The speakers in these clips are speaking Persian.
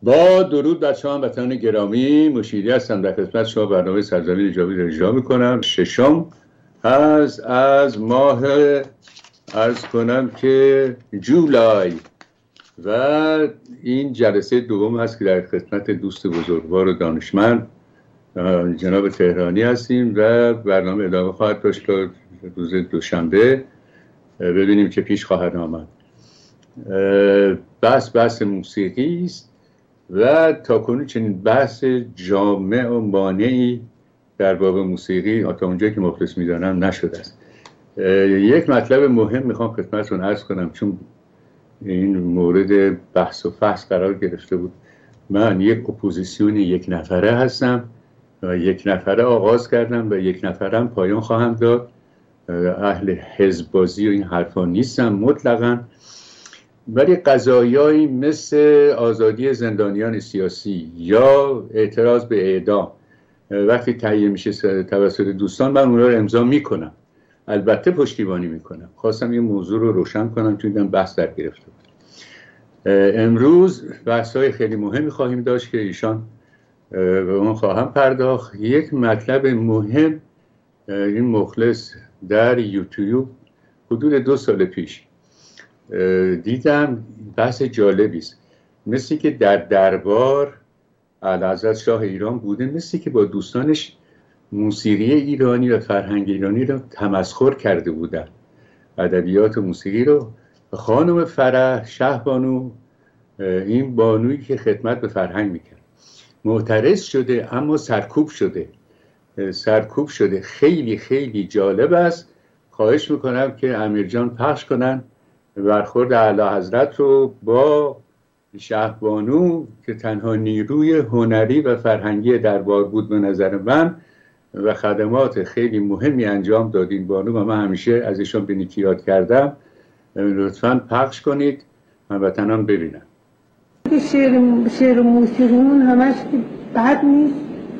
با درود بر شما هموطنان گرامی، مشیری هستم در خدمت شما برنامه سرزمین جاوید را اجرا میکنم. ششم از ماه عرض کنم که جولای و این جلسه دوم هست که در خدمت دوست بزرگوار و دانشمند جناب تهرانی هستیم و برنامه ادامه خواهد داشت تا روز دوشنبه. ببینیم چه پیش خواهد آمد. بحث موسیقی است و تاکنون چنین بحث جامع و مانعی در باب موسیقی تا اونجایی که مخلص میدانم نشده است. یک مطلب مهم میخوام خدمتتون عرض کنم، چون این مورد بحث و فحص قرار گرفته بود. من یک اپوزیسیون یک نفره هستم و یک نفره آغاز کردم و یک نفرم پایان خواهم داد. اهل حزب بازی و این حرفا نیستم مطلقاً، ولی قضایایی مثل آزادی زندانیان سیاسی یا اعتراض به اعدام وقتی تهیه میشه توسط دوستان، من اونها رو امضا میکنم، البته پشتیبانی میکنم. خواستم این موضوع رو روشن کنم چون دیدم بحث در گرفته بود. امروز بحث‌های خیلی مهمی خواهیم داشت که ایشان به اون خواهم پرداخت. یک مطلب مهم، این مخلص در یوتیوب حدود 2 سال پیش دیدم، بحث جالبی است. مثل که در دربار اعلیحضرت شاه ایران بوده، مثل که با دوستانش موسیقی ایرانی و فرهنگ ایرانی رو تمسخر کرده بودن، ادبیات و موسیقی رو. خانم فرح شهبانو، این بانویی که خدمت به فرهنگ میکرد، معترض شده اما سرکوب شده. خیلی خیلی جالب است. خواهش میکنم که امیر جان پخش کنن برخورد اعلیحضرت رو با شهبانو که تنها نیروی هنری و فرهنگی دربار بود به نظر من و خدمات خیلی مهمی انجام داد این بانو و من همیشه از ایشان به نیکی یاد کردم. لطفاً پخش کنید هموطنان ببینن. شعر و موسیقیمون همش بد نیست.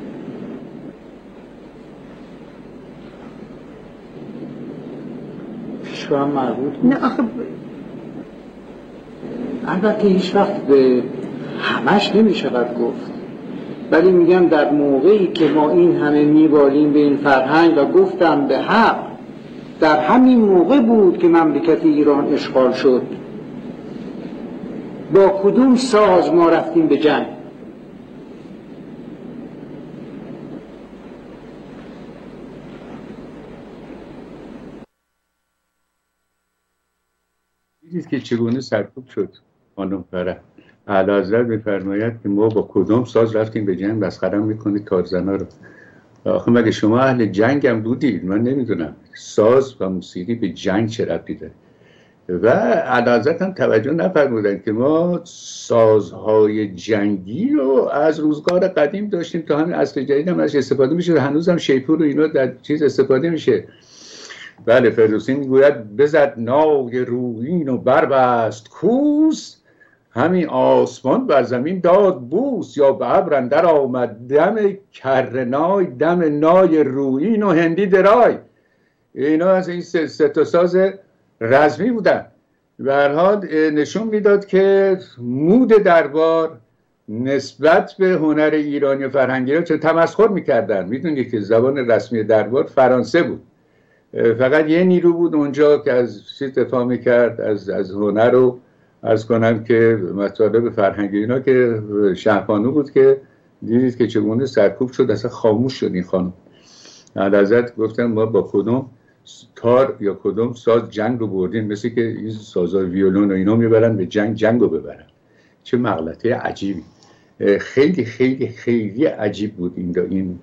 پیشوام مربوط نه آخه البته هیچ وقت به همش نمیشود گفت، ولی میگم در موقعی که ما این همه میبالیم به این فرهنگ و گفتم به حق، در همین موقع بود که مملکت ایران اشغال شد. با کدوم ساز ما رفتیم به جنگ؟ دیدید که چگونه سرکوب شد خانم فرح. اعلیحضرت می‌فرماید که ما با کدوم ساز رفتیم به جنگ، مسخره میکنید تارزنا رو. آخه مگه شما اهل جنگ هم بودید؟ من نمیدونم ساز و موسیقی به جنگ چه ربطی داره. و اعلیحضرت هم توجه نفرمودن که ما سازهای جنگی رو از روزگار قدیم داشتیم تا همین عصر جدید هم ازش استفاده میشه. هنوز هم شیپور و اینا در چیز استفاده میشه. بله، فردوسی میگوید بزد نای رویین و بربست کوس، همین آسمان بر زمین داد بوس، یا به ابر اندر آمد دم کرنای، دم نای رویین و هندی درای. اینا از این سه تا ساز رزمی بودن. به هر حال نشون میداد که مود دربار نسبت به هنر ایرانی و فرهنگی چون تمسخر میکردن. میدونید که زبان رسمی دربار فرانسه بود، فقط یه نیرو بود اونجا که از چیز دفاع میکرد، از هنر رو عرض کنم که مطالب فرهنگی اینا، که شهبانو بود که دیدید که چگونه سرکوب شد، اصلا خاموش شد این خانم. اعلیحضرت گفتن ما با کدوم تار یا کدوم ساز جنگ رو بردیم، مثل که این سازهای ویولون و اینا میبرن به جنگ رو ببرن. چه مغلطه عجیبی. خیلی خیلی خیلی عجیب بود این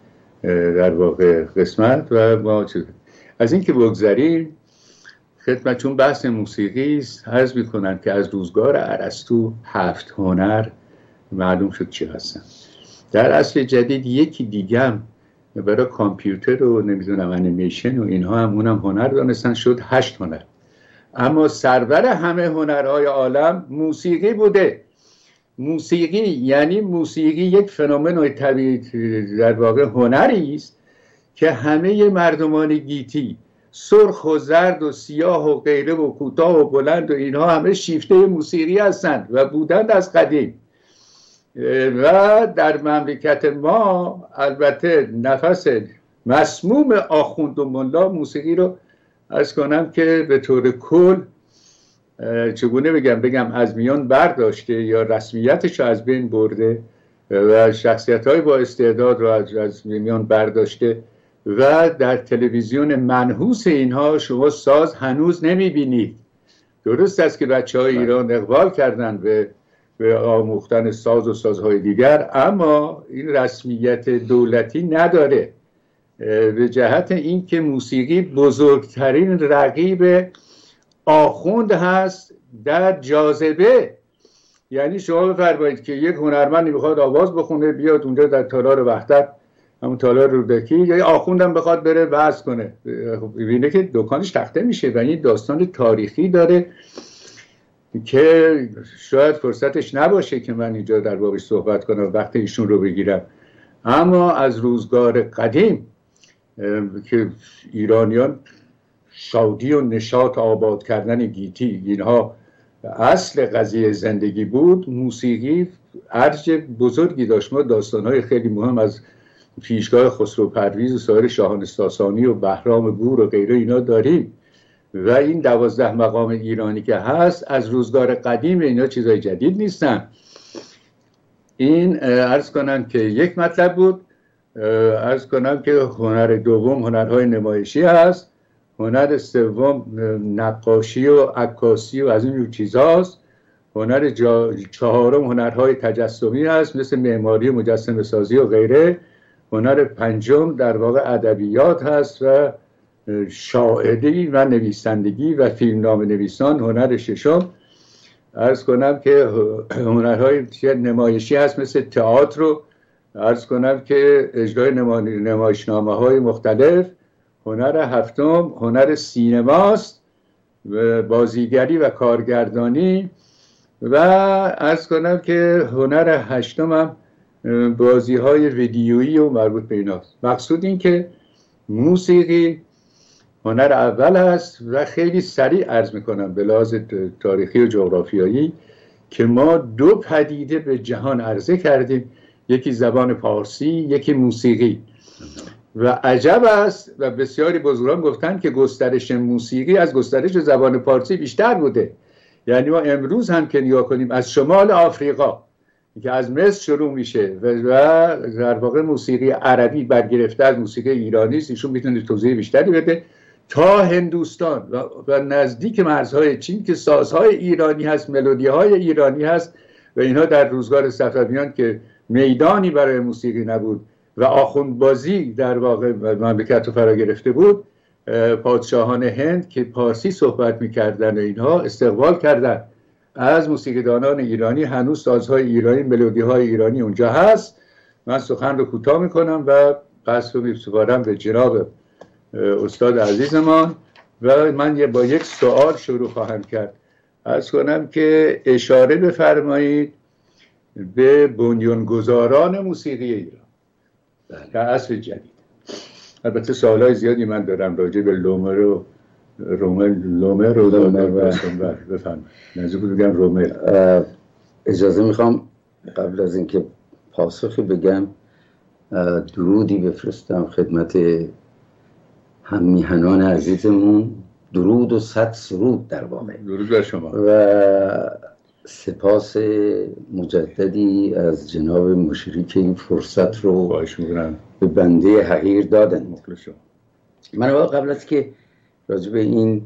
در واقع قسمت. و ما از این که بگذاریم خدمت، چون بحث موسیقی است، عرض میکنم که از روزگار ارسطو 7 هنر معلوم شد چی هستن. در عصر جدید یکی دیگه هم برای کامپیوتر و نمیدونم انیمیشن و اینها هم اونم هنر دانستن، شد 8 هنر. اما سرور همه هنرهای عالم موسیقی بوده. موسیقی یعنی موسیقی یک فنومن طبیعی در واقع هنری است که همه مردمان گیتی، سرخ و زرد و سیاه و غیره و کوتاه و بلند و اینها همه شیفته موسیقی هستند و بودند از قدیم. و در مملکت ما البته نفس مسموم آخوند و ملا موسیقی رو عرض کنم که به طور کل چگونه بگم از میان برداشته یا رسمیتش رو از بین برده و شخصیت‌های با استعداد رو از میان برداشته و در تلویزیون منحوس اینها شما ساز هنوز نمی‌بینید. درست است که بچه‌های ایران اقبال کردن به آموختن ساز و سازهای دیگر، اما این رسمیت دولتی نداره، به جهت اینکه موسیقی بزرگترین رقیب آخوند هست در جاذبه. یعنی شما بفرمایید که یک هنرمندی بخواد آواز بخونه بیاد اونجا در تالار وحدت، همون تالار رودکی، یا آخوندم بخواد بره وعظ کنه، ببینه که دکانش تخته میشه و این داستان تاریخی داره که شاید فرصتش نباشه که من اینجا در بابش صحبت کنم، وقت ایشون رو بگیرم. اما از روزگار قدیم که ایرانیان شادی و نشاط آباد کردن گیتی اینها اصل قضیه زندگی بود، موسیقی ارج بزرگی داشت. ما داستان‌های خیلی مهم از پیشگاه خسرو پرویز و سایر شاهان ساسانی و بهرام گور و غیره اینا داریم و این 12 مقام ایرانی که هست از روزگار قدیم، اینا چیزای جدید نیستن. این عرض کنم که یک مطلب بود. عرض کنم که هنر دوم هنرهای نمایشی هست، هنر سوم نقاشی و عکاسی و از این جور چیزاست، هنر چهارم هنرهای تجسمی هست مثل معماری و مجسمه سازی و غیره، هنر پنجم در واقع ادبیات هست و شاعری و نویسندگی و فیلمنامه نویسان، هنر ششم عرض کنم که هنرهای نمایشی هست مثل تئاتر رو عرض کنم که اجرای نمایشنامه های مختلف، هنر هفتم هنر سینماست، بازیگری و کارگردانی و عرض کنم که هنر هشتم هم بازی های ویدیویی و مربوط به ایناست. مقصود این که موسیقی هنر اول هست و خیلی سریع عرض میکنم به لحاظ تاریخی و جغرافیایی که ما دو پدیده به جهان عرضه کردیم، یکی زبان پارسی، یکی موسیقی. و عجب است و بسیاری بزرگان گفتن که گسترش موسیقی از گسترش زبان پارسی بیشتر بوده. یعنی ما امروز هم که نگاه کنیم از شمال آفریقا که از مصر شروع میشه و در واقع موسیقی عربی برگرفته از موسیقی ایرانی است، ایشون میتونه توضیح بیشتری بده، تا هندوستان و نزدیک مرزهای چین که سازهای ایرانی هست، ملودی‌های ایرانی هست و اینها در روزگار صفویان که میدانی برای موسیقی نبود و آخوندبازی در واقع مملکت رو فرا گرفته بود، پادشاهان هند که پارسی صحبت میکردن و اینها استقبال کردن از موسیقیدانان ایرانی. هنوز سازهای ایرانی، ملودی‌های ایرانی اونجا هست. من سخن رو کوتاه میکنم و پس رو میسپارم به جناب استاد عزیزمان و من با یک سوال شروع خواهم کرد. عرض کنم که اشاره بفرمایید به بنیانگذاران موسیقی ایران در عصر جدید. البته سوالای زیادی من دارم راجع به لومر و رومل بفرمایید. نزدیک بود بگم رومل. اجازه میخوام قبل از اینکه پاسخی بگم درودی بفرستم خدمت هم میهنان عزیزمون، درود و 100 سرود در واقع. درود بر شما و سپاس مجددی از جناب مشیری که این فرصت رو به بنده حقیر دادن. من قبل از که راجع به این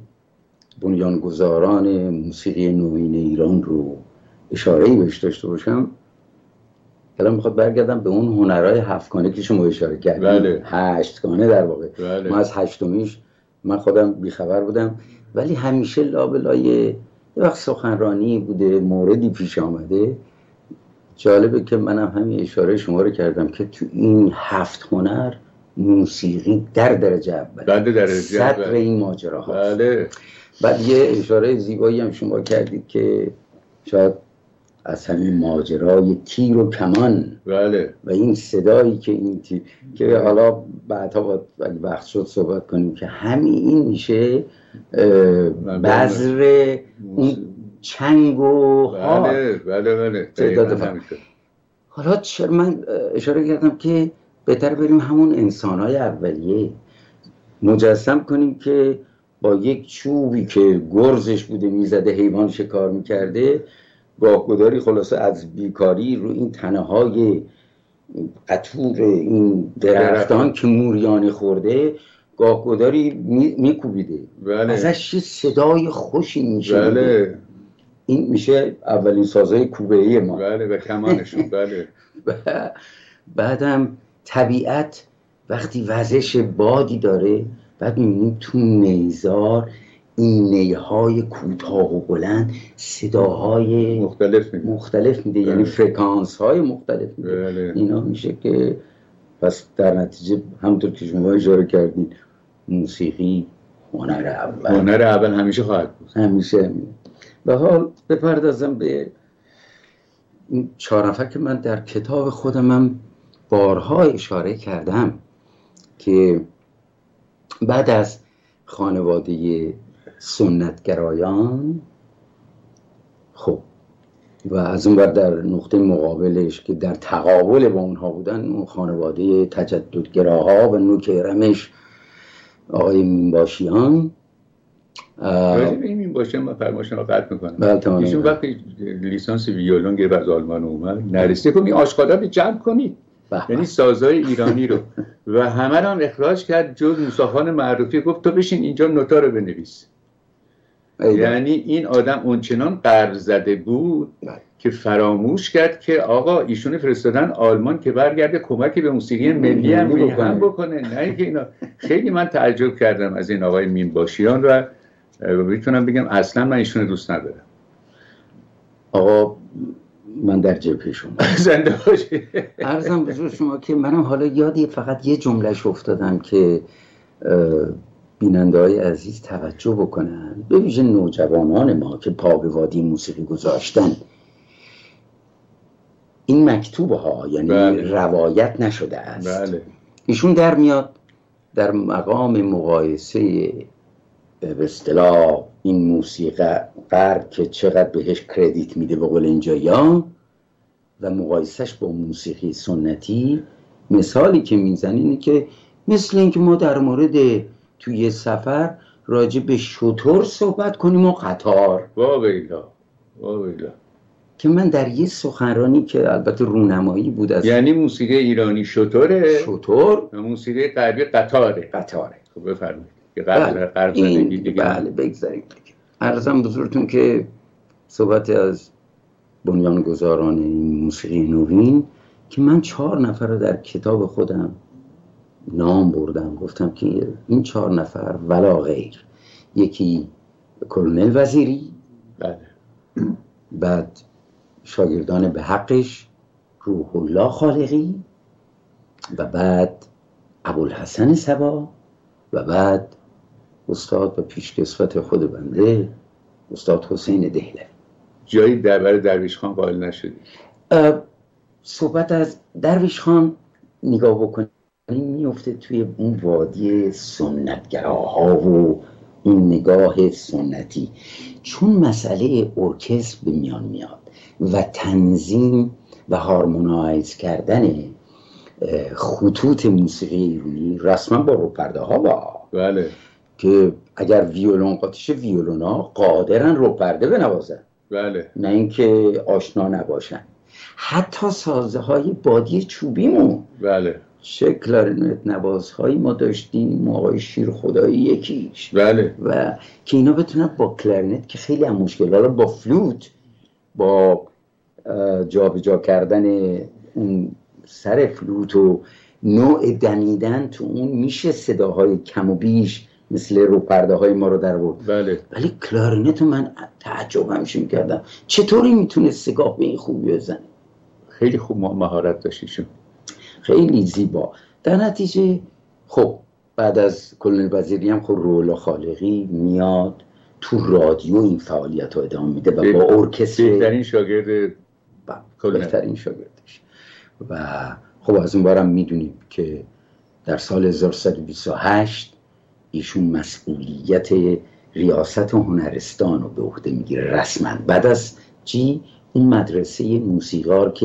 بنیانگذاران موسیقی نوین ایران رو اشاره‌ای بهش داشته باشم، الان میخواد برگردم به اون هنرهای 7گانه که شما اشاره کردید. بله. 8گانه در واقع. بله. ما از 8میش من خودم بیخبر بودم، ولی همیشه لابلای یه وقت سخنرانی بوده، موردی پیش آمده. جالبه که منم همین اشاره شما رو کردم که تو این 7 هنر موسیقی در درجه اول، صدر این ماجرا هست. بله. بعد یه اشاره زیبایی هم شما کردید که شاید از همین ماجرای تیر و کمان، بله، و این صدایی که این تیر که حالا بعدها اگه وقت شد صحبت کنیم که همین این میشه بذر اون چنگ و بله. تعداد حالا چرا من اشاره کردم که بهتر بریم همون انسان‌های اولیه مجسم کنیم که با یک چوبی که گرزش بوده میزده حیوان شکار میکرده، گاهگداری خلاصه از بیکاری رو این تنه‌های قطور این درختان که موریانه خورده گاهگداری میکوبیده، بله. ازش صدای خوشی میشه. بله. این میشه اولین سازهای کوبه‌ای ما. بله و کمانشون. بله. بعدم طبیعت وقتی وزش بادی داره، بعد میبینیم تو نیزار این نیهای کوتاه و بلند صداهای مختلف میده. یعنی فرکانس های مختلف میده. بله. اینا میشه که پس در نتیجه همونطور که شما اشاره کردید موسیقی هنر اول همیشه خواهد بود. همیشه. به حال بپردازم به این 4 نفر که من در کتاب خودمم بارها اشاره کردم که بعد از خانواده سنتگرایان، خب و از اون بر در نقطه مقابلش که در تقابل با اونها بودن اون خانواده تجددگراها و نوک رمش آقای مینباشیان. این مینباشیان من فرمایشون رو قطع میکنم. ایشون وقتی لیسانس ویولون گرفت از آلمان اومد نرسیده که این آشغالا رو جمع کنید، یعنی سازهای ایرانی رو و همه رو هم اخراج کرد جز موسیخان معروفی. گفت تو بشین اینجا نوتا رو بنویس. یعنی این آدم اونچنان قرض زده بود که فراموش کرد که آقا ایشون فرستادن آلمان که برگرده کمکی به موسیقی ملی هم بکنه. نه که اینا. خیلی من تعجب کردم از این آقای مینباشیان و میتونم بگم اصلا من ایشون دوست ندارم. آقا من در جبهه شما زنده باشی. عرضم بزرگ شما که منم حالا یادی فقط یه جملهش افتادم که بیننده های عزیز توجه بکنن، به ویژه نوجوانان ما که پا به وادی موسیقی گذاشتن. این مکتوبه ها یعنی بله. روایت نشده است. بله. ایشون در میاد در مقام مقایسه به اصطلاح این موسیقی غرب که چقدر بهش کردیت میده به قول اینجایا و مقایسهش با موسیقی سنتی، مثالی که میزنه اینه که مثل اینکه ما در مورد توی سفر راجع به شتر صحبت کنیم و قطار. واقعا که من در یه سخنرانی که البته رونمایی بود از یعنی موسیقی ایرانی شتر و موسیقی غربی قطاره. خب بفرمایید. بله بگذاریم. عرضم بزرگتون که صحبت از بنیانگذاران این موسیقی نوین که من 4 نفر رو در کتاب خودم نام بردم، گفتم که این 4 نفر ولا غیر. یکی کلونل وزیری، بله. بعد شاگردان به حقش روح الله خالقی و بعد ابوالحسن صبا و بعد استاد و پیشکسوت خود بنده استاد حسین دهلوی. جایی برای درویش خان قائل نشدی؟ صحبت از درویش خان نگاه بکنیم میفته توی اون وادی سنتگراها و این نگاه سنتی، چون مسئله ارکستر به میان میاد و تنظیم و هارمونایز کردن خطوط موسیقی ایرانی رسما با روپرده ها با بله. که اگر ویولون قاطیش ویولونا قادرن روپرده بنوازن، بله. نه اینکه آشنا نباشن. حتی سازهای بادی چوبیمون، بله. چه کلارینت نوازهایی ما داشتیم، آقای شیر خدایی یکیش، بله. و که اینا بتونن با کلارینت که خیلی هم مشکل حالا با فلوت با جابجا کردن اون سر فلوت و نوع دمیدن تو اون میشه صداهای کم و بیش مثل روپرده های ما رو در برد. بله. ولی کلارینت من تعجب همیشه میکردم چطوری میتونه سگاه به این خوبی بزنه. خیلی خوب مهارت داشتیشون، خیلی زیبا. در نتیجه خب بعد از کلونل وزیری هم خب روح الله خالقی میاد تو رادیو این فعالیت رو ادامه میده و با ارکستر بهترین شاگرد بهترین شاگردش. و خب از اون بارم میدونیم که در سال 1328 ایشون مسئولیت ریاست هنرستان رو به عهده میگیره رسما. بعد از اون مدرسه موسیقار که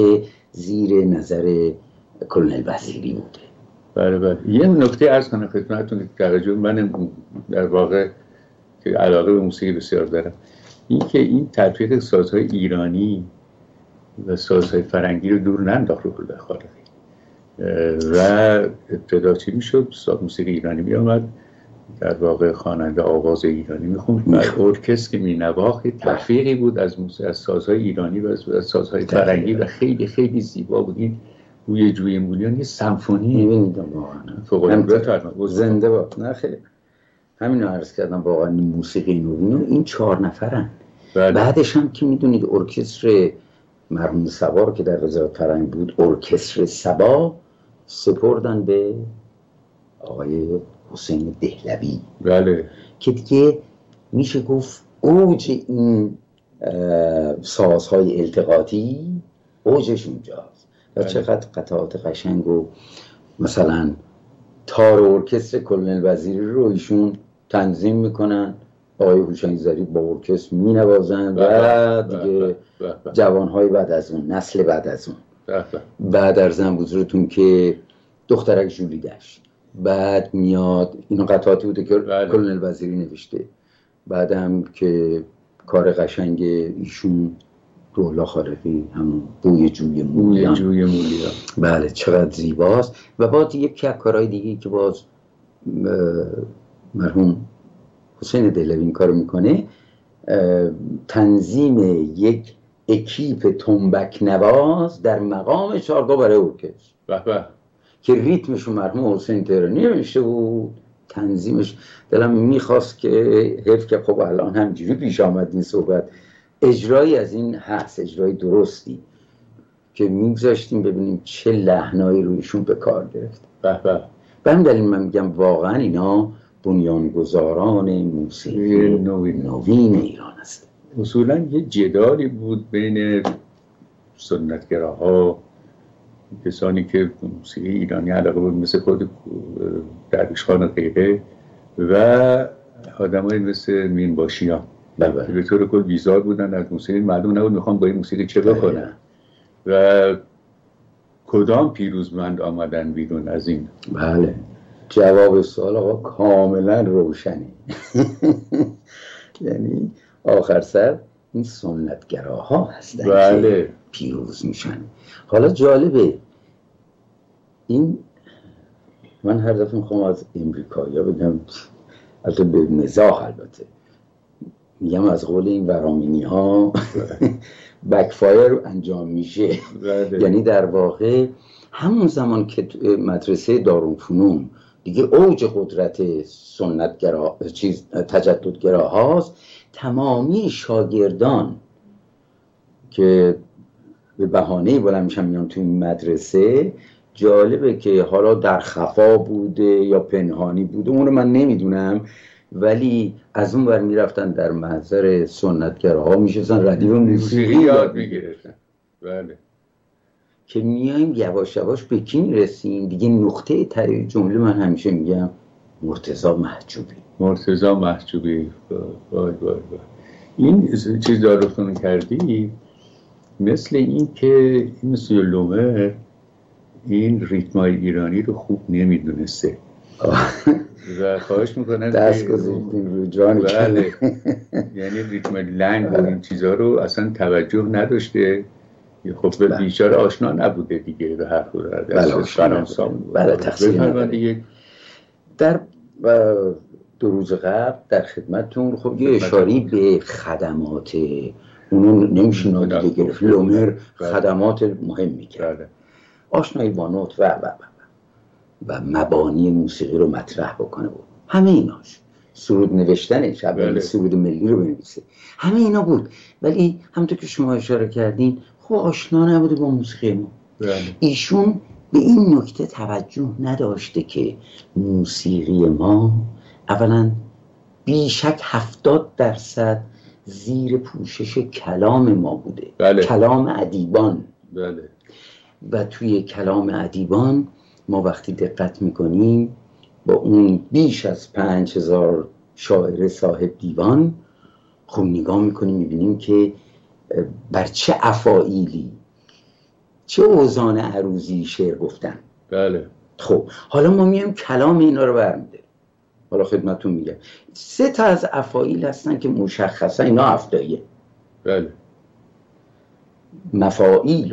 زیر نظر کلونل وزیری بوده. بله بله. یه نکته عرض کنم خدمتتون که توجه من در واقع که علاقه به موسیقی بسیار دارم، این که این تلفیق سازهای ایرانی و سازهای فرنگی رو دور ننداخت روح الله خالقی و ابتدا چی میشد؟ موسیقی ایرانی می آمد، در واقع خواننده آواز ایرانی میخوند و ارکستر که مینواخت تلفیقی بود از سازهای ایرانی و از سازهای فرنگی و خیلی خیلی زیبا بود. این بوی جوی مولیان یه سمفونی میبینید واقعا زنده باد. نه خیلی همین رو عرض کردم، واقعا موسیقی نوین این 4 نفرن. بعدش هم که میدونید ارکستر مرحوم صبا رو که در وزارت فرهنگ بود، ارکستر صبا سپردن به آقای حسین دهلوی. بله. که دیگه میشه گفت اوج این سازهای التقاطی اوجش اونجاست. و چقدر قطعات قشنگ و مثلا تار ارکستر کلونل وزیری رو ایشون تنظیم میکنن، آقای هوشنگ زری با ارکستر مینوازن و دیگه جوانهای بعد از اون، نسل بعد از اون. بعد ارزم بزرگتون که دخترک جولی دشت، بعد میاد اینو قطعاتی بوده که کلونل وزیری نوشته، بعدم که کار قشنگ ایشون روح الله خالقی، همون بوی جوی مولیان. بله چقدر زیباست. و بعد یک کارهای دیگه که باز مرحوم حسین دهلوی این کارو میکنه، تنظیم یک اکیپ تنبک نواز در مقام چارگاه برای ارکستر که ریتمشو مرحوم حسین تهرانی نوشته بود، تنظیمش دلم میخواست که حیف که خب الان همجوری پیش آمد این صحبت، اجرایی از این هست، اجرای درستی که میگذاشتیم ببینیم چه لحنایی رویشون به کار گرفت. به همین دلیل من میگم واقعا اینا بنیانگذاران موسیقی نوین ایران هست. اصولا یه جدالی بود بین سنتگراها، کسانی که موسیقی ایرانی علاقه بود مثل خود درویشخان و غیره، و آدمای مثل مینباشیان که به طور کل بیزار بودن از موسیقی، معلوم نبود میخوام با این موسیقی چه بکنن و کدام پیروزمند آمدن بیرون از این. بله جواب سوال آقا کاملا روشنه. یعنی آخر سر این سنتگراها هستن که پیروز میشن. حالا جالبه این، من هر دفعه میخوام از امریکایی ها بگم، البته به مزاح، البته میگم از قول این ورامینی ها بکفایر انجام میشه. یعنی در واقع همون زمان که مدرسه دارالفنون دیگه اوج قدرت سنتگرا تجددگرا هاست، تمامی شاگردان که به بهانه بلند میشن میان تو این مدرسه، جالبه که حالا در خفا بوده یا پنهانی بوده اونو من نمیدونم، ولی از اون ور میرفتن در محضر سنتگراها میشستن ردیف موسیقی یاد میگرفتن. بله که میایم یواش یواش به کی میرسیم دیگه؟ نقطه تای جمله من همیشه میگم مرتضی محجوبی. وای این چیز دارفتون کردی، مثل این که این سیلومر این ریتمای ایرانی رو خوب نمیدونسته و خواهش میکنم دست گذاشتیم رو جانی. بله یعنی ریتم لنگ و این چیزها رو اصلا توجه نداشته، خب به بیچاره آشنا نبوده دیگه به هر صورت. بله تقصیر دیگه. در 2 روز قبل در خدمتتون خب یه اشاری به خدمات اونو نمیشه نادیده گرفت. لومر خدمات مهمی کرده، آشنایی با نوت و مبانی موسیقی رو مطرح بکنه بود. همه ایناش، سرود نوشتنش، اول سرود ملی رو بنویسه، همه اینا بود. ولی همونطور که شما اشاره کردین خب آشنا نبوده با موسیقی ما. ایشون به این نکته توجه نداشته که موسیقی ما اولا بیشک 70% زیر پوشش کلام ما بوده. کلام ادیبان. و توی کلام ادیبان ما وقتی دقت میکنیم با اون بیش از 5000 شاعر صاحب دیوان خب نگاه میکنیم میبینیم که بر چه افاعیلی چه اوزان عروضی شعر گفتن. بله. خب حالا ما میایم کلام اینا رو برمی‌داریم. حالا خدمتتون میگم 3 تا از افاعیل هستن که مشخصا اینا هفتاییه. بله. مفاعیل،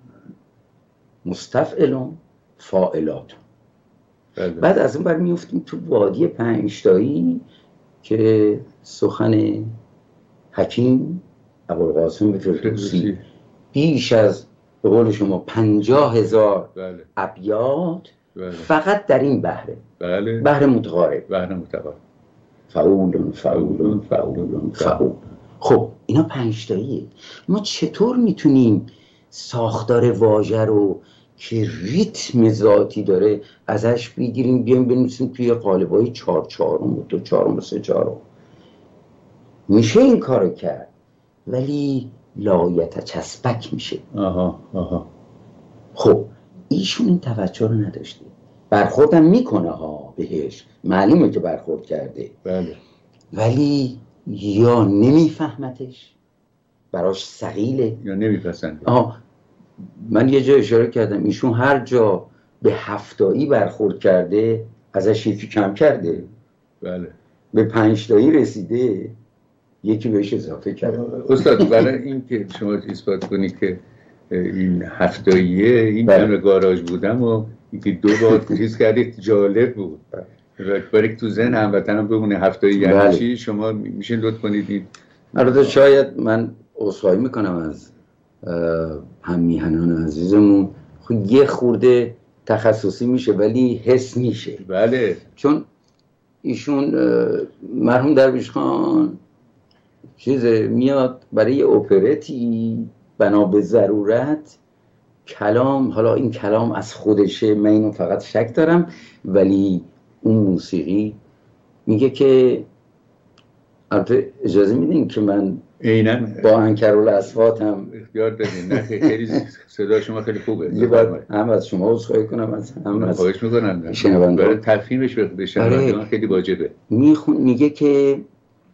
مستفعلون، فاعلات. بله. بعد از اون بر میفتیم تو وادی 5 تایی که سخن حکیم ابوالقاسم فردوسی بیش از به قول شما 50,000 بله. ابیات بله. فقط در این بحره. بله. بحر متقارب. بحر متقارب. فعولون فعولون فعولون فعول. خب اینا 5 تاییه. ما چطور میتونیم ساختار واژه رو که ریتم ذاتی داره ازش بگیریم بیایم بنویسیم توی قالب‌های 4/4 و 2/4 و 3/4؟ میشه این کارو کرد ولی لایت چسبک میشه. آها. خب ایشون این توجه رو نداشته. برخوردم میکنه ها بهش، معلومه که برخورد کرده. بله. ولی یا نمیفهمتش، براش ثقیله، یا نمیپسنده. من یه جا اشاره کردم ایشون هر جا به 7 برخورد کرده ازش یکی کم کرده. بله. به 5 تایی رسیده یکی بهش اضافه کرده. استاد برای این که شما اثبات کنید که این 7 این بله. همه گاراژ بودم و اینکه 2 بار چیز کردید جالب بود. برای تو ذهن هموطنم بمونه 7 یعنی چی. شما میشه لطف کنید این البته شاید من عذرخواهی میکنم از هم میهنان عزیزمون، خب یه خورده تخصصی میشه ولی حس میشه. بله. چون ایشون مرحوم درویش خان میاد برای اپرتی بنا به ضرورت کلام، حالا این کلام از خودشه من اینو فقط شک دارم، ولی اون موسیقی میگه که البته اجازه میدین که من عیناً با انکرالاصوات هم اختیار دادین. نه خیلی صدا شما خیلی خوبه. یه بعد هم از شما عذرخواهی کنم هم از خواهش میکنم شنوندگان برای تفهیمش به شنوندگان خیلی واجبه. میگه که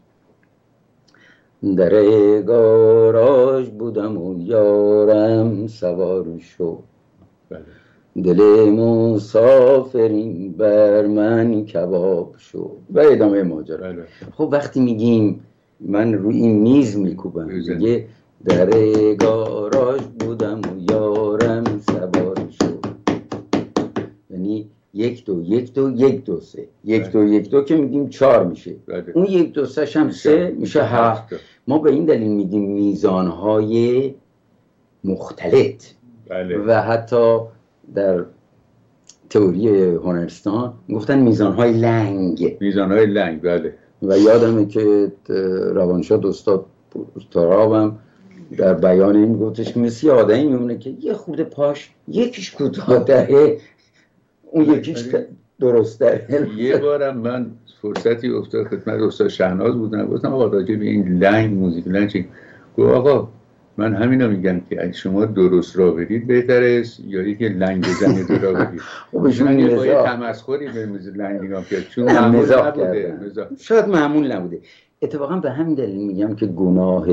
در گاراژ بودم و یارم سوار شد. بله. دل مسافرین بر من کباب شد و ادامه ماجرا. بله. خب وقتی میگیم من روی این میز میکوبم میگه در گاراژ بودم و یارم سوار شد، یعنی 1 2 1 2 1 2 3 1 2 1 2 که میگیم 4 میشه. بله. اون 1 2 3 هم 3 میشه 7. ما به این دلیل میگیم میزانهای مختلط. بله. و حتی در تئوری هنرستان گفتن میزانهای لنگ. بله. و یادمه که روانشاد استاد ترابم در بیان این گفتش که مثل آدمی میمونه که یه خورده پاش یکیش کوتاه‌تره اون یکیش درسته. یه بارم من فرصتی افتاد خدمت استاد شهناز بودم، گفتم آقا راجع به این لنگ موزیک لنگ گفت آقا من همینا میگم که اگه شما درست را برید بهتر است یا اینکه لنگ بزنید را برید. خب ایشون یه تمسخری به لنگ نگاه کرد چون مزاح نبوده. شاید معمول نبوده. اتفاقا به همین دلیل میگم که گناه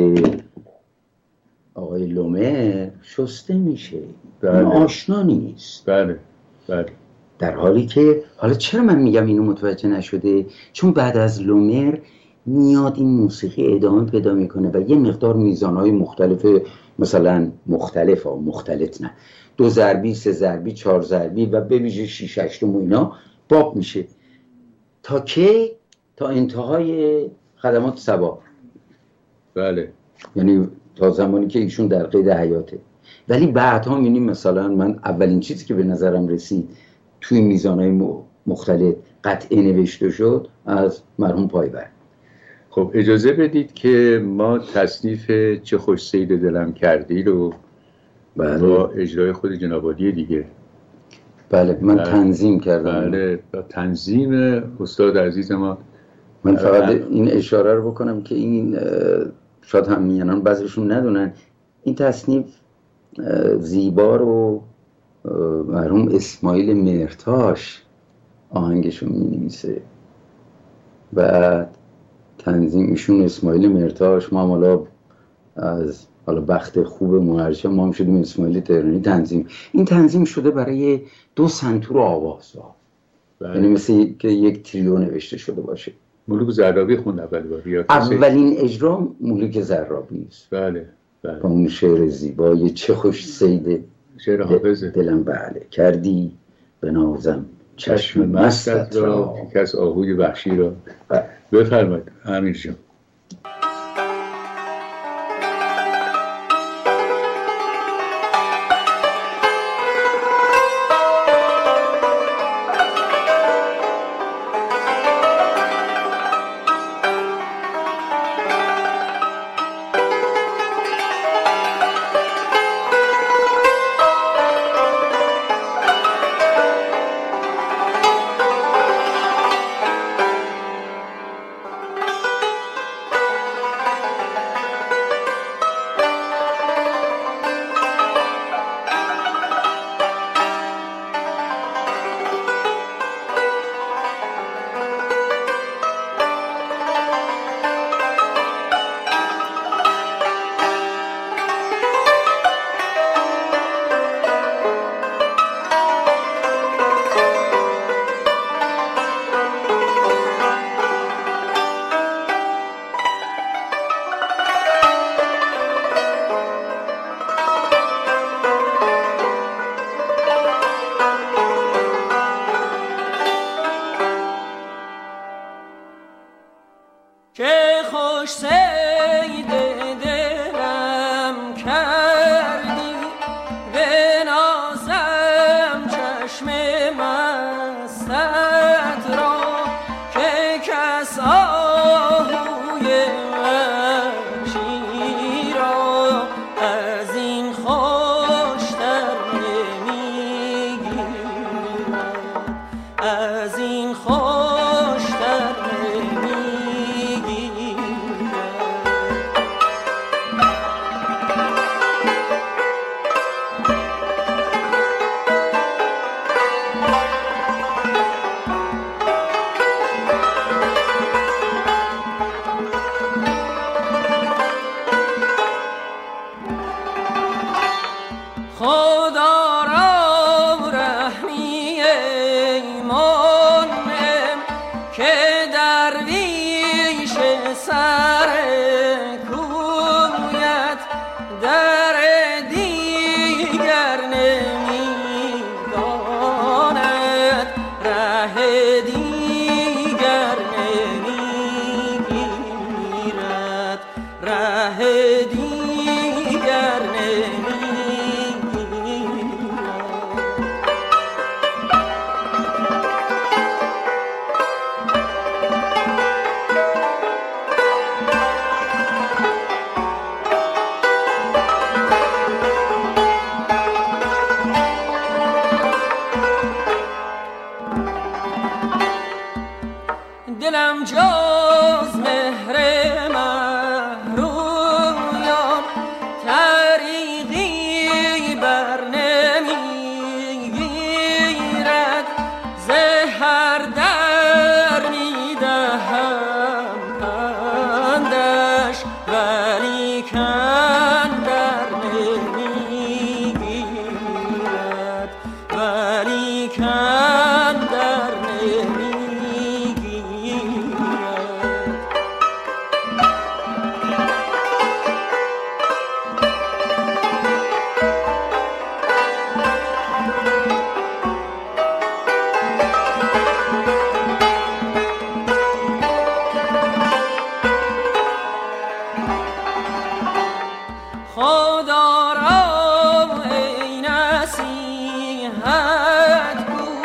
آقای لومر شسته میشه. بله. آشنا نیست. بله. در حالی که حالا چرا من میگم اینو متوجه نشده؟ چون بعد از لومر میاد این موسیقی ادامه پیدا میکنه و یه مقدار میزانهای مختلف، مثلا مختلط نه، 2 ضربی 3 ضربی 4 ضربی و به ویژه 6 8 و اینا باب میشه تا که تا انتهای خدمات صبا. بله. یعنی تا زمانی که ایشون در قید حیاته. ولی بعدها میبینیم مثلا من اولین چیزی که به نظرم رسید توی میزانهای مختلف قطعه نوشته شد از مرحوم پایور. خب اجازه بدید که ما تصنیف چه خوش سید دلم کردی رو با اجرای خود جناب عالی دیگه. بله من تنظیم کردم. بله با تنظیم استاد عزیز ما. من فقط این اشاره رو بکنم که این شاید هم میانان بعضیشون ندونن این تصنیف زیبا رو مرحوم اسماعیل مرتاش آهنگشون می‌نویسه و تنظیم ایشون اسماعیل مرتاش. ما حالا از حالا بخت خوب مهرچه ما هم شدیم اسماعیل تهرانی تنظیم. این تنظیم شده برای 2 سنتور آواز، یعنی مثل که یک تریو نوشته شده باشه. مولوک زرابی خوند اول بار یا اولین اجرا مولوک زرابی است. بله بله. با اون شعر زیبای چه خوش صید شعر حافظه دلم بله کردی به نازم چشم مستت را کس آهوی وحشی را. بفرمایید امیر جان. خدا را ای نصیحت گو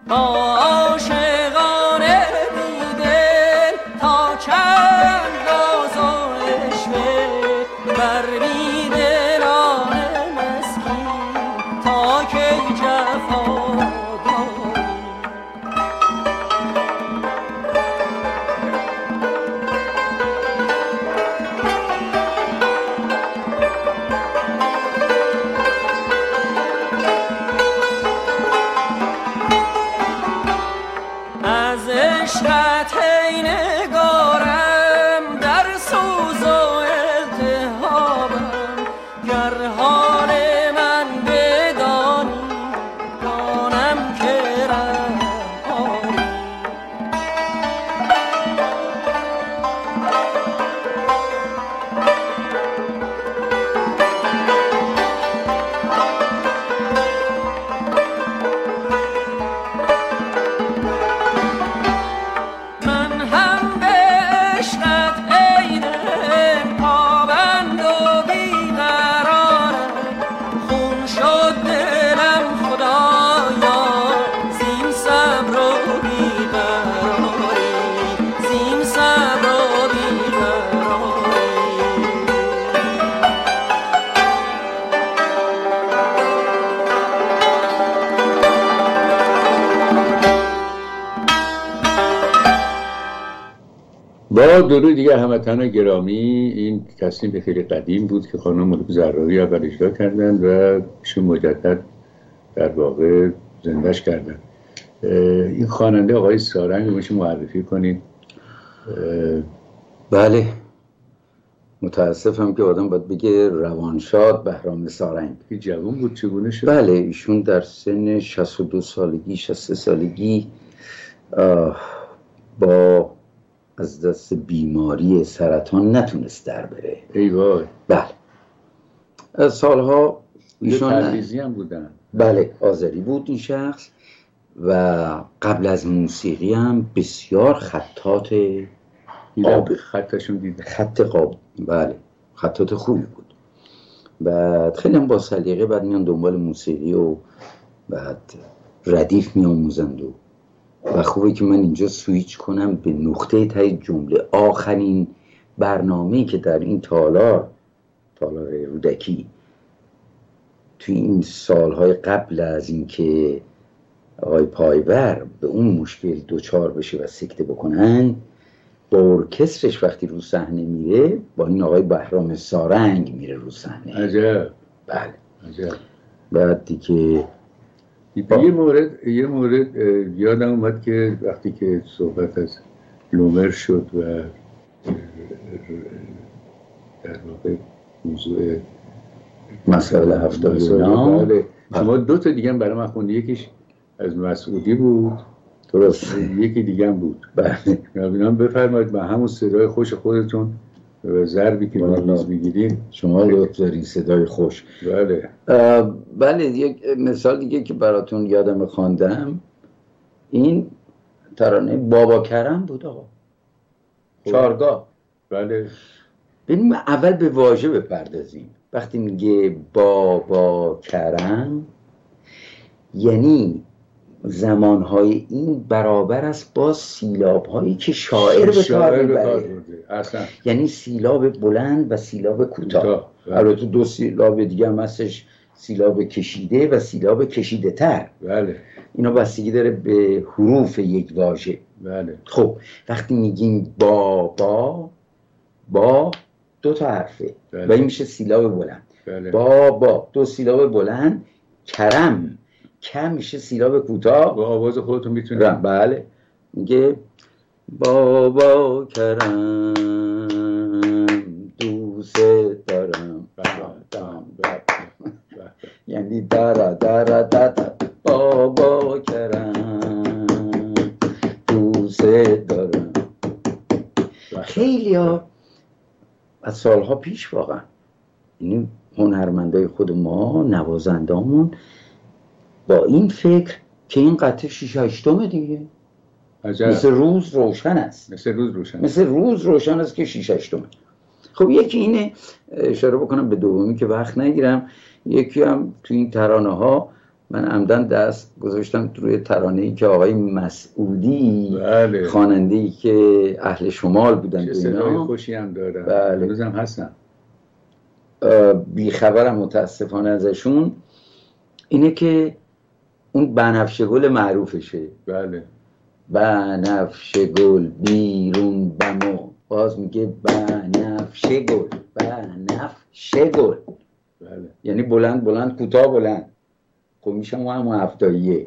با درود دیگر هموطنان گرامی، این تصمیم خیلی قدیم بود که خانم ملک زهراوی اول اجرا کردن و ایشون مجدد در واقع زندهش کردن. این خواننده آقای سارنگ رو میشه معرفی کنید؟ بله، متاسفم که آدم باید بگه روانشاد بهرام سارنگ. این جوان بود، چگونه شد؟ بله، ایشون در سن 62 سالگی 63 سالگی با از دست بیماری سرطان نتونست در بره. ای وای. بله، سالها ایشون تبریزی هم بودن. بله، آذری بود این شخص و قبل از موسیقی هم بسیار خطات خطشون دیدم. خط قاب، بله، خطات خوبی بود. بعد خیلی هم با سلیقه بعد میان دنبال موسیقی و بعد ردیف میآموزند و خوبه که من اینجا سویچ کنم به نقطه تای جمله. آخرین برنامه‌ای که در این تالار رودکی توی این سالهای قبل از اینکه آقای پایور به اون مشکل دوچار بشه و سکته بکنن، با ارکسترش وقتی رو صحنه میره با این آقای بهرام سارنگ میره رو صحنه. عجب. بله عجب. بعد دیگه یه مورد یادم اومد که وقتی که صحبت از لومر شد و در واقع موضوع مسائل 79، بله، شما دو تا دیگه هم برای من خوندی، یکیش از مسعودی بود، درست، یکی دیگه هم بود. بله، اینا بفرمایید با همون صدای خوش خودتون و ضربی که میز میگیرین. شما لطف دارین، صدای خوش. بله. بله، یک مثال دیگه که براتون یادم خواندم، این ترانه بابا کرم بود آقا. چارگاه. بله. ببینیم اول به واژه بپردازیم. وقتی میگه بابا کرم یعنی زمانهای این برابر است با سیلاب‌هایی که شاعر به کار میبره. یعنی سیلاب بلند و سیلاب کوتاه. البته دو سیلاب دیگه هم هستش، سیلاب کشیده و سیلاب کشیده تر. بله. اینا بستگی داره به حروف یک واژه. بله. خب وقتی میگیم با دو تا حرفه. بله. و این میشه سیلاب بلند. بله. با دو سیلاب بلند. کرم کم میشه سیلاب کوتاه. با آواز خودتون میتونید. بله، میگه بابا کرم دوست دارم. یعنی دارا بابا کرم دوست دارم. خیلی ها از سالها پیش واقعا یعنی هنرمندای خود ما، نوازندامون، با این فکر که این قطعه 6/8 دیگه مثل روز روشن است، مثل روز روشن است که 6/8. خب یکی اینه، اشاره بکنم به دومی که وقت نگیرم، یکی هم تو این ترانه ها من عمدن دست گذاشتم روی ترانه‌ای که آقای مسعودی خواننده‌ای که اهل شمال بودن، چه صدای خوشی هم دارن، بله. روزم هستن. بیخبرم متاسفانه ازشون، اینه که اون بنفشه گل معروفشه. بله. بنفشه گل بیرون بمو، باز میگه بنفشه گل، بنفشه گل. بله. یعنی بلند بلند کوتاه بلند. خب میشه ما همون هفتاییه.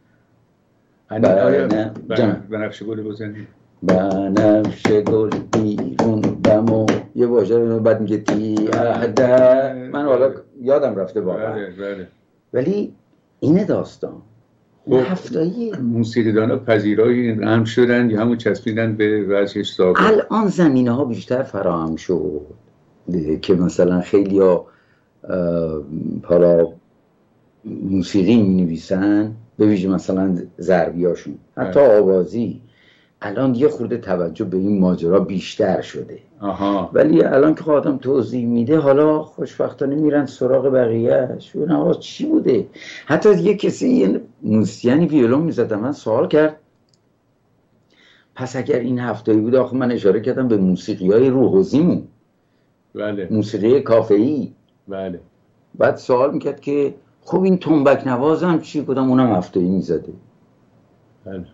بنفشه گل بزنید. بنفشه گل بیرون بمو، یه واژه رو بعد میگه تی اهده. من حالا یادم رفته واقعا. بله. ولی اینه داستان هفتایی. موسیقیدانا پذیرایی هم شدن یا همون چسبیدن به وضعش سابق؟ الان زمینه ها بیشتر فراهم شد که مثلا خیلی ها حالا موسیقی می نویسن، به ویژه مثلا ضربیاشون، حتی آوازی. الان یه خورده توجه به این ماجرا بیشتر شده. ولی الان که آدم توضیح میده، حالا خوشبختانه میرن سراغ بقیه‌اش. اون آواز چی بوده؟ حتی یه کسی، یه موسیقیانی ویولون میزد، من سوال کرد پس اگر این هفتایی بوده، آخه من اشاره کردم به موسیقی‌های روحوزیمون. بله. موسیقی کافه‌ای. بله. بعد سوال میکرد که خب این تنبک نوازم چی؟ کدام اونم هفتایی میزده. بله.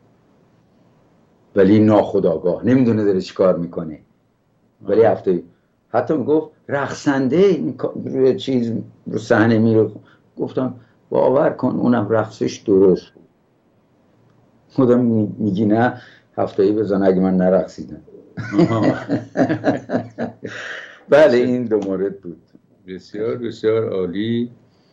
ولی ناخودآگاه نمیدونه داره چی کار میکنه. ولی هفتایی. حتی میگفت رقصنده روی چیز رو صحنه میره. گفتم باور کن اونم رقصش درست بود. خودم میگی نه هفتایی بزن اگه من نرقصیدم. بله این دو مورد بود. بسیار بسیار عالی.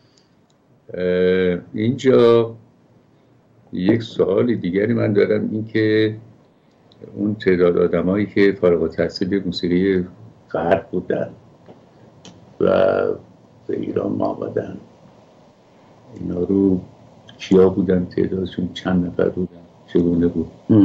اینجا یک سوال دیگری من دارم، این که اون تعداد آدمایی که فارغ التحصیل موسیقی غرب بودن و به ایران آمدن، اینا رو کیا بودن؟ تعدادشون چند نفر بودن؟ چگونه بود؟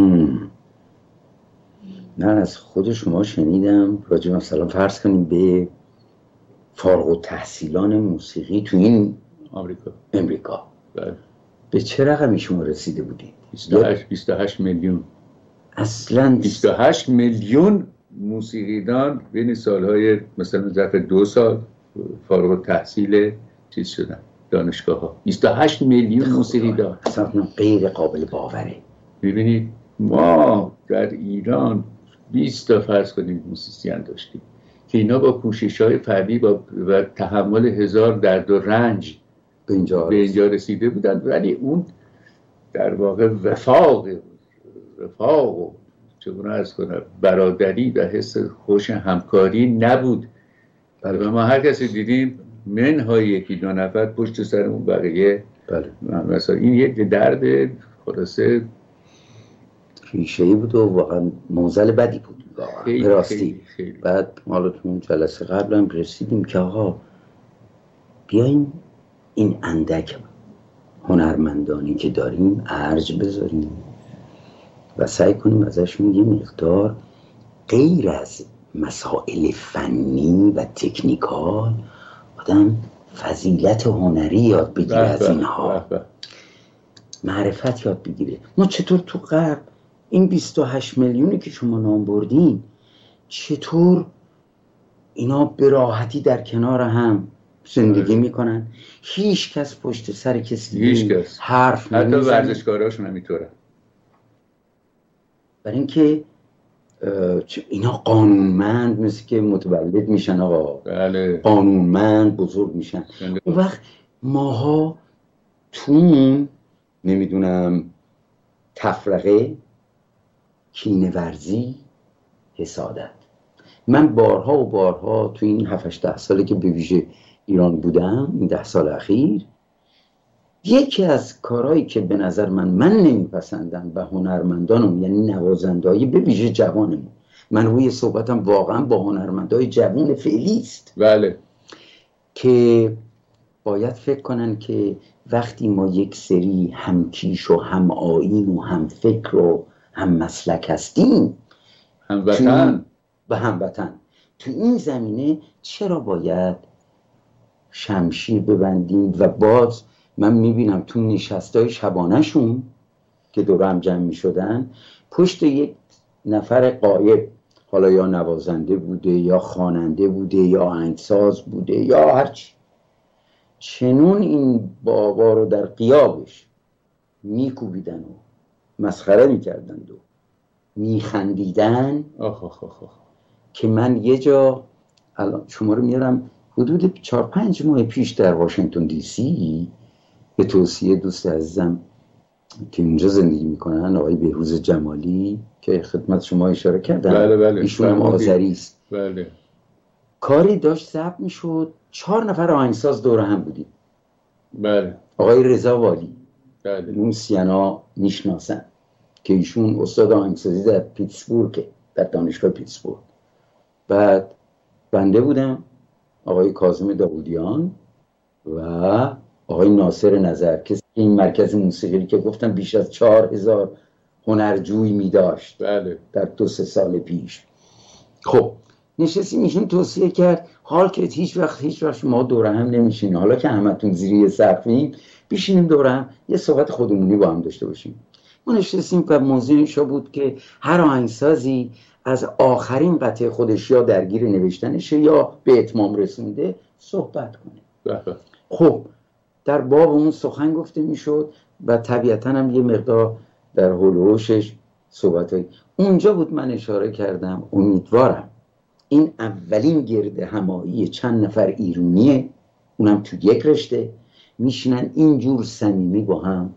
من از خود شما شنیدم راجع مثلا فرض کنیم به فارغ التحصیلان موسیقی تو این امریکا. بله. به چه رقمی شما رسیده بودید؟ 28 میلیون. اصلا 28 میلیون موسیقیدان بین سالهای مثلا ظرف 2 سال فارغ التحصیل چیز شدن دانشگاه ها. 28 میلیون موسیقیدان. اصلا غیر قابل باوره. ببینید ما در ایران 20 تا فرض کنید موسیقیان داشتیم که اینا با کوشش‌های فردی و تحمل هزار درد و رنج به اینجا رسیده بودن. ولی اون در واقع وفاق و چگونه عرض کنم برادری و حس خوش همکاری نبود. و ما هر کسی دیدیم منهای یکی دو نفر پشت سرمون بقیه. بله. مثلا این یک درد خلاصه ریشه‌ای بود و واقعا موزل بدی بود خیلی راستی. خیلی. بعد ما تو اون جلسه قبل هم رسیدیم که آقا بیایم این اندک هنرمندانی که داریم ارج بذاریم و سعی کنیم ازشون یه مقدار غیر از مسائل فنی و تکنیکال آدم فضیلت هنری یاد بگیره. از اینها معرفت یاد بگیره. ما چطور تو غرب این 28 میلیونی که شما نام بردین، چطور اینا به راحتی در کنار هم زندگی میکنن؟ هیچ کس پشت سر کسی حرف نمیزنه. حتی ورزشکاراشون هم اینطوره. برای اینکه اینا قانونمند مثل که متولد میشن آقا. بله. قانونمند بزرگ میشن. اون وقت ماها تون نمیدونم تفرقه، کینه ورزی، حسادت. من بارها و بارها تو این 7-8 ساله که به ویژه ایران بودم، این 10 سال اخیر، یکی از کارهایی که به نظر من نمیپسندم و هنرمندانم، یعنی نوازنده‌ای به ویژه جوانمون، من روی صحبتم واقعا با هنرمندای جوان فعلی است. بله. که باید فکر کنن که وقتی ما یک سری همکیش و هم آیین و هم فکر و هم مسلک هستیم، هموطن و هموطن، تو این زمینه چرا باید شمشیر ببندیم و باز من میبینم تو نشستای شبانهشون که دور هم جمع میشدن، پشت یک نفر غایب، حالا یا نوازنده بوده یا خواننده بوده یا آهنگساز بوده یا هرچی، چنون این بابا رو در غیابش میکوبیدن و مسخره میکردند و میخندیدن که من یه جا الان شما رو میارم حدود 4-5 ماه پیش در واشنگتن دی سی به توصیه دوست عزیزم که اونجا زندگی میکنن، آقای بهروز جمالی که خدمت شما اشاره کردم. بله. ایشون هم آذری است. بله. کاری داشت ضبط میشد، 4 نفر آهنگساز دور هم بودیم. بله. آقای رضا والی، بله. اون سیانا میشناسن که ایشون استاد آهنگسازی در پیتسبورگ، در دانشگاه پیتسبورگ. بعد بنده بودم، آقای کاظم داودیان و آقای ناصر نظر که این مرکز موسیقی که گفتم بیش از 4000 هنرجوی می داشت. بله. در 2-3 سال پیش. خب نشستیم، ایشون توصیه کرد حال که هیچ وقت ما دور هم نمیشین، حالا که همتون زیر یه سقفیم بشینیم دور هم یه صحبت خودمونی با هم داشته باشیم. ما نشستیم و موضوع اینشا بود که هر آهنگسازی از آخرین قطعه خودش یا درگیر نوشتنشه یا به اتمام رسونده صحبت کنه. خب در باب اون سخن گفته میشد و طبیعتاً هم یه مقدار در حول و حوشش صحبت اونجا بود. من اشاره کردم امیدوارم این اولین گرد همایی چند نفر ایرونیه، اونم تو یک رشته میشینن اینجور صمیمی با هم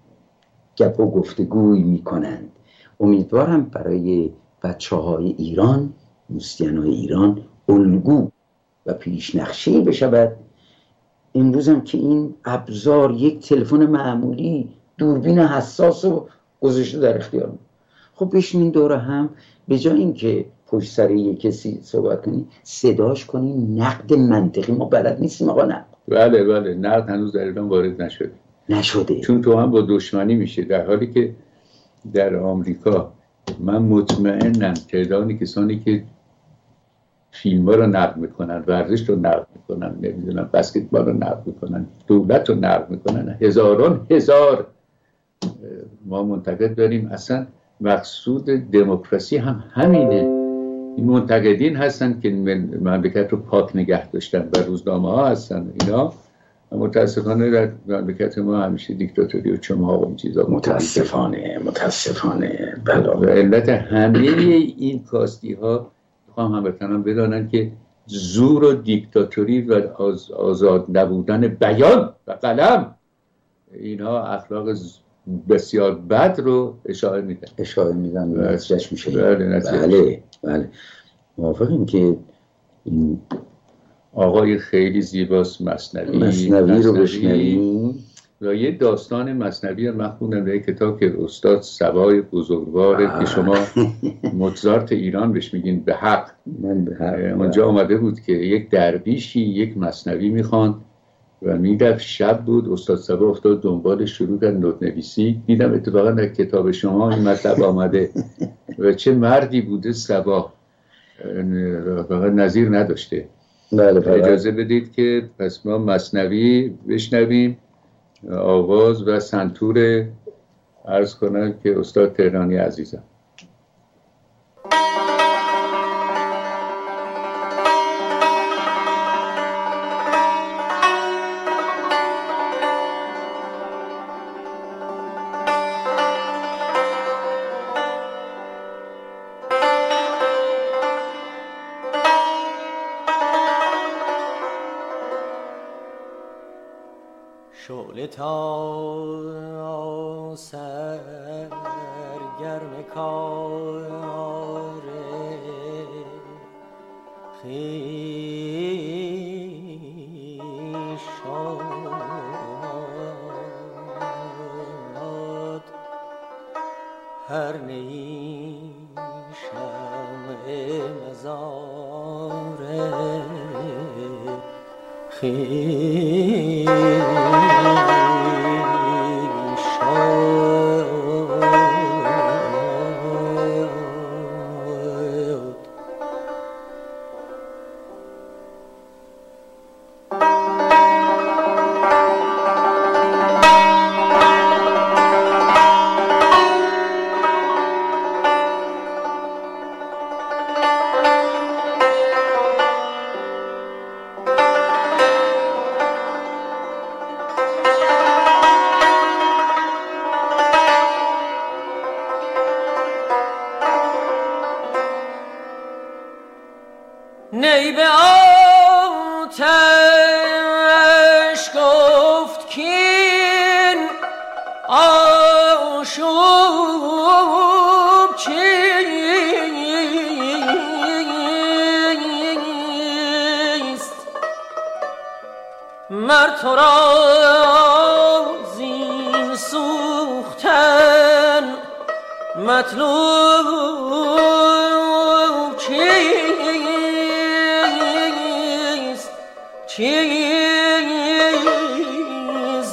گپ و گفتگوی میکنند. امیدوارم برای بچه‌های ایران، موسیقیان‌های ایران الگو و پیشنقشه‌ای بشود. امروز هم که این ابزار، یک تلفن معمولی، دوربین حساس رو گذاشته در اختیار، خب بشینین دور هم، به جای اینکه پشت سر یک کسی صحبت کنی صداش کنی، نقد منطقی. ما بلد نیستیم آقا نقد. بله نقد هنوز در ایران وارد نشده چون تو هم با دشمنی میشه، در حالی که در آمریکا من مطمئنم تعداد کسانی که فیلم ها رو نقد میکنن، ورزش رو نقد میکنن، نمیدونم بسکتبال رو نقد میکنن، دولت رو نقد میکنن، هزاران هزار ما منتقد داریم. اصلا مقصود دموکراسی هم همینه. این منتقدین هستن که مملکت رو پاک نگه داشتن و روزنامه ها هستن اینا. متاسفانه در مملکت ما همیشه دیکتاتوری و چماق و این چیزا متاسفانه بله. و علت همه این کاستی ها میخوام هموطنان بدانن که زور و دیکتاتوری و آزاد نبودن بیان و قلم، اینها اخلاق بسیار بد رو اشاره میدن و نتیجهش میشه. بله موافقیم که این آقای خیلی زیباست. مثنوی رو بشنویم. و یه داستان مثنوی من خوندم در کتاب که استاد سبای بزرگواره که شما موزارت ایران بهش میگین، به حق. اونجا آمده بود که یک درویشی یک مثنوی میخواند و میرفت، شب بود، استاد سبا افتاد دنبالش، شروع کرد نوت نویسی. دیدم اتفاقا در کتاب شما این مطلب آمده و چه مردی بوده سبا، فقط نظیر نداشته. بله. اجازه بدید که پس ما مثنوی بشنویم، آواز و سنتور عرض کنم که استاد تهرانی عزیزم. شعله تا سرگرم کار خویش شد، هر نی شمع مزار خویش مطلوب چیست چیست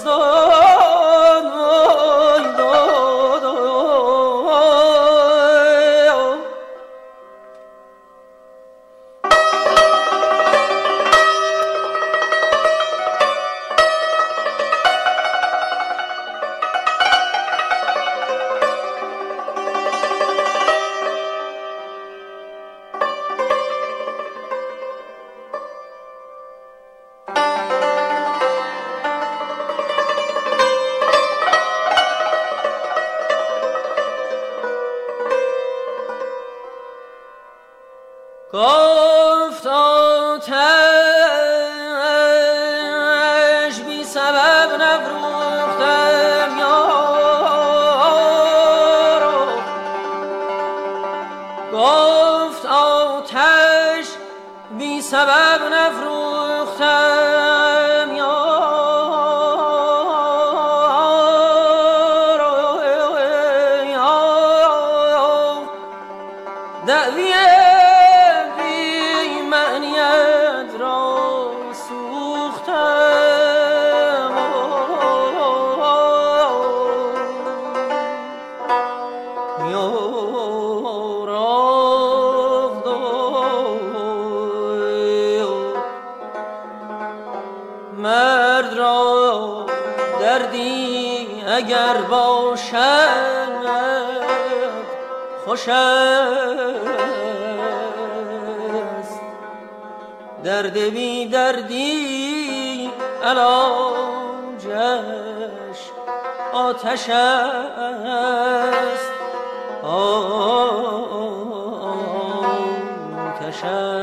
گفت آتش بی سبب نفروختم یارو گفت آتش بی سبب نفروختم یارو دعوی مرد را دردی اگر باشد خوش است درد بی دردی علاجش آتش است آتش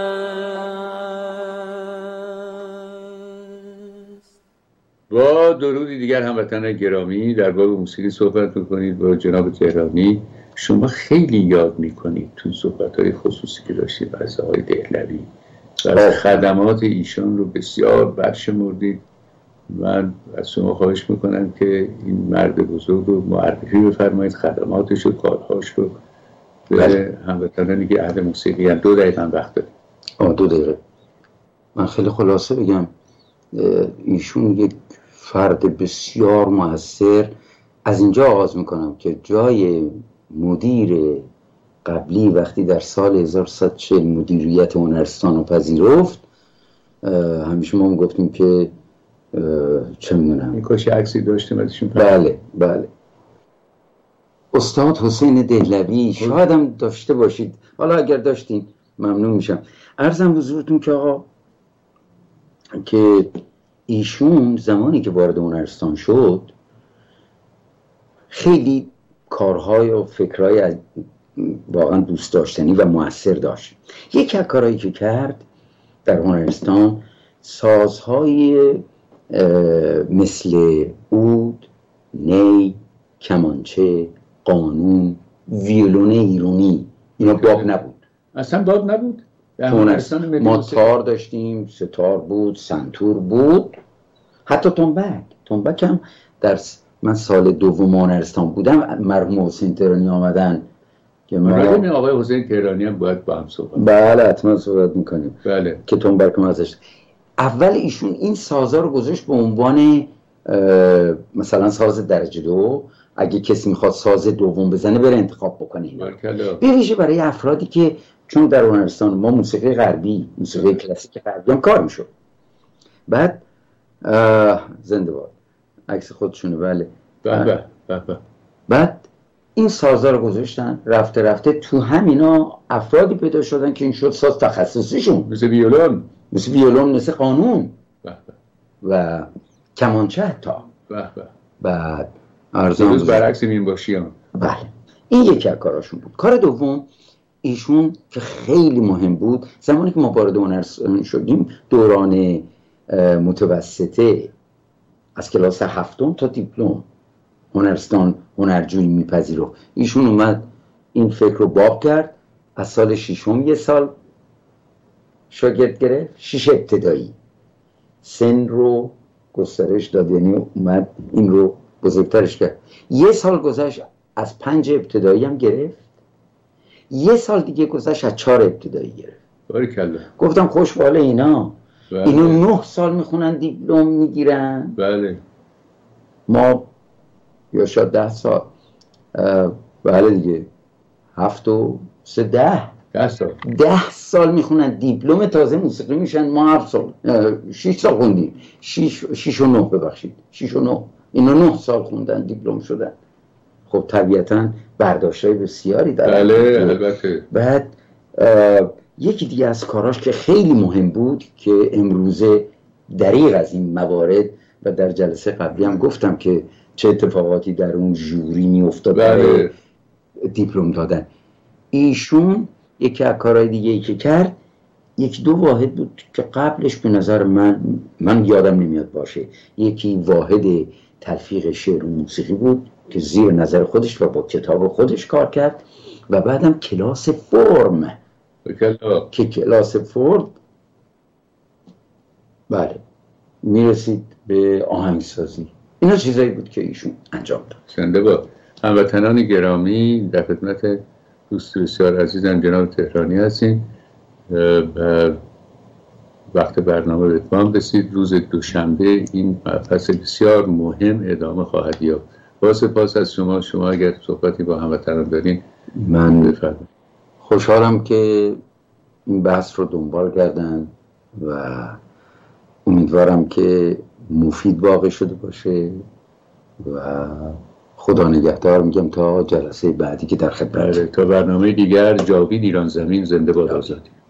با درودی دیگر هموطنان گرامی در باب موسیقی صحبت میکنید با جناب تهرانی. شما خیلی یاد میکنید تو صحبت‌های خصوصی که داشتید از آقای دهلوی و خدمات ایشان رو بسیار برشمردید. من از شما خواهش میکنم که این مرد بزرگ رو معرفی بفرمایید، خدماتش رو، کارهاش رو به هموطنانی که اهل موسیقی هم. 2 دقیقه هم وقت دارید. 2 دقیقه. من خیلی خلاصه بگم ایشون یک فرد بسیار موثر. از اینجا آغاز میکنم که جای مدیر قبلی وقتی در سال 1140 مدیریت هنرستان رو پذیرفت، همیشه ما گفتیم که چه میدونم این کاش عکسی داشتیم ازشون. بله استاد حسین دهلوی شاید هم داشته باشید، حالا اگر داشتین ممنون میشم. عرضم حضورتون که آقا که ایشون زمانی که وارد هنرستان شد خیلی کارهای و فکرهای واقعا دوست داشتنی و مؤثر داشت. یکی از کارهایی که کرد در هنرستان سازهای مثل عود، نی، کمانچه، قانون، ویولون ایرانی، اینا باب نبود. اصلا باب نبود. ما تار داشتیم، ستار بود، سنتور بود، حتی تنبک هم من سال 2 هنرستان بودم مرحوم حسین تهرانی آمدن که من آقای حسین تهرانی هم باید با هم صحبت. بله حتما صحبت میکنیم. بله که تنبک هم ازش اول ایشون این سازا رو گذاشت به عنوان مثلا ساز درجه 2، اگه کسی میخواد ساز دوم بزنه بره انتخاب بکنه. بریشه برای افرادی که چون در هنرستان ما موسیقی غربی، موسیقی کلاسیک غربی هم کار میشد. بعد زنده باد عکس خودشونه. بله. بعد این سازا رو گذاشتن، رفته تو همینا افرادی پیدا شدن که این شد ساز تخصصیشون، مثل ویولون، مثل قانون و کمانچه حتی. بعد روز برعکس مینباشی هم. بله این یکی از کاراشون بود. کار دوم ایشون که خیلی مهم بود، زمانی که ما وارد هنرستان شدیم دوران متوسطه از کلاس 7 تا دیپلم هنرستان هنرجویی میپذیره. ایشون اومد این فکر رو باب کرد، از سال 6 1 سال شاگرد گرفت، 6 ابتدایی سن رو گسترش داد، یعنی اومد این رو بزرگترش کرد. 1 سال گذشت از 5 ابتدایی هم گرفت. 1 سال دیگه گذشت از 4 ابتدایی گرفت. باریکلا. گفتم خوشباله اینا. بله. اینا 9 سال میخونن دیپلم میگیرن. بله. ما یا شاید 10 سال. بله دیگه 7 و 3 10 سال میخونن دیپلم تازه موسیقی میشن. ما 7 سال 6 سال خوندیم. 6 و 9 ببخشید 6 و 9 اینا 9 سال خوندن دیپلم شدن. خب طبیعتاً برداشت‌های بسیاری دارن. بله البته. بعد یکی دیگه از کاراش که خیلی مهم بود که امروزه دریغ از این موارد و در جلسه قبلی هم گفتم که چه اتفاقاتی در اون ژوری میافتاد برای دیپلم دادن. ایشون یکی از کارهای دیگه ای که کرد 1-2 واحد بود که قبلش به نظر من یادم نمیاد باشه. یکی واحد تلفیق شعر و موسیقی بود که زیر نظر خودش و با کتاب خودش کار کرد و بعدم کلاس فرم که کلاس فرم بله میرسید به آهنگسازی. اینا چیزایی بود که ایشون انجام داد. زنده با هموطنان گرامی در خدمت دوست بسیار عزیزم جناب تهرانی هستیم و وقت برنامه به اتمام رسید. روز دوشنبه این فصل بسیار مهم ادامه خواهد یافت. با سپاس از شما اگر صحبتی با هموطنان دارین من بفرمایید. خوشحالم که این بحث رو دنبال کردن و امیدوارم که مفید واقع شده باشه و خدا نگهدار میگم تا جلسه بعدی که در خدمت. تا برنامه دیگر. جاوید ایران زمین. زنده باد آزادی.